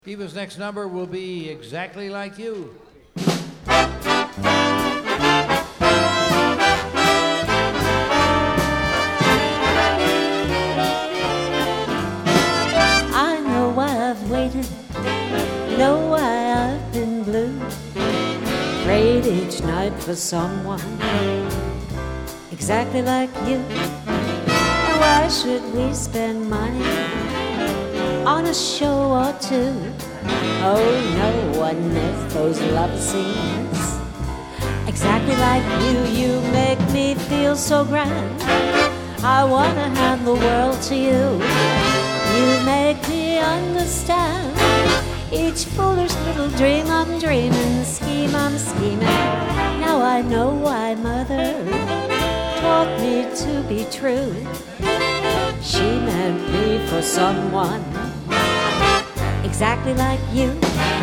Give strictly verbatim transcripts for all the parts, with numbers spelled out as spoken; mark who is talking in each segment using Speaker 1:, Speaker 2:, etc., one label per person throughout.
Speaker 1: Eva's next number will be Exactly Like You.
Speaker 2: I know why I've waited, know why I've been blue. Prayed each night for someone exactly like you. And why should we spend money on a show or two? Oh, no one knows those love scenes exactly like you. You make me feel so grand, I wanna hand the world to you. You make me understand each foolish little dream I'm dreaming, scheme I'm scheming. Now I know why Mother taught me to be true. She meant me for someone exactly like you.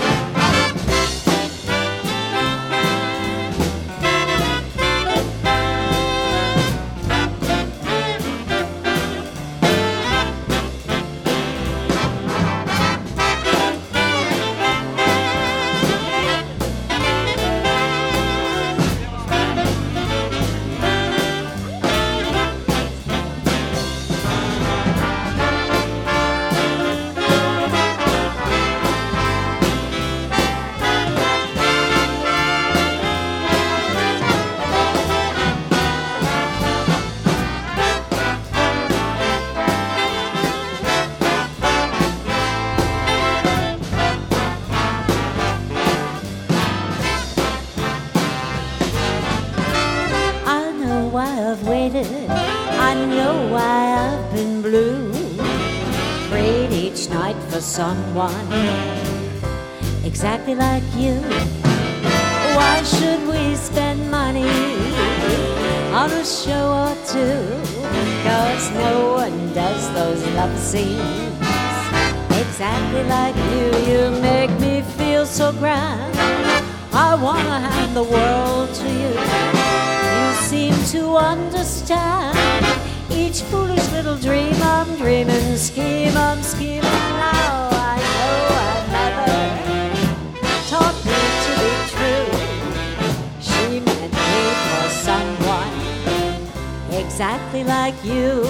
Speaker 2: I've waited, I know why I've been blue. Prayed each night for someone exactly like you. Why should we spend money on a show or two? Cause no one does those love scenes exactly like you. You make me feel so grand, I wanna hand the world to you. You seem to understand each foolish little dream I'm dreaming, scheme I'm scheming. Now I know our mother taught me to be true. She meant me for someone exactly like you.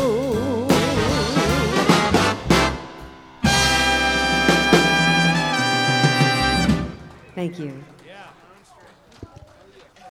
Speaker 2: Thank you.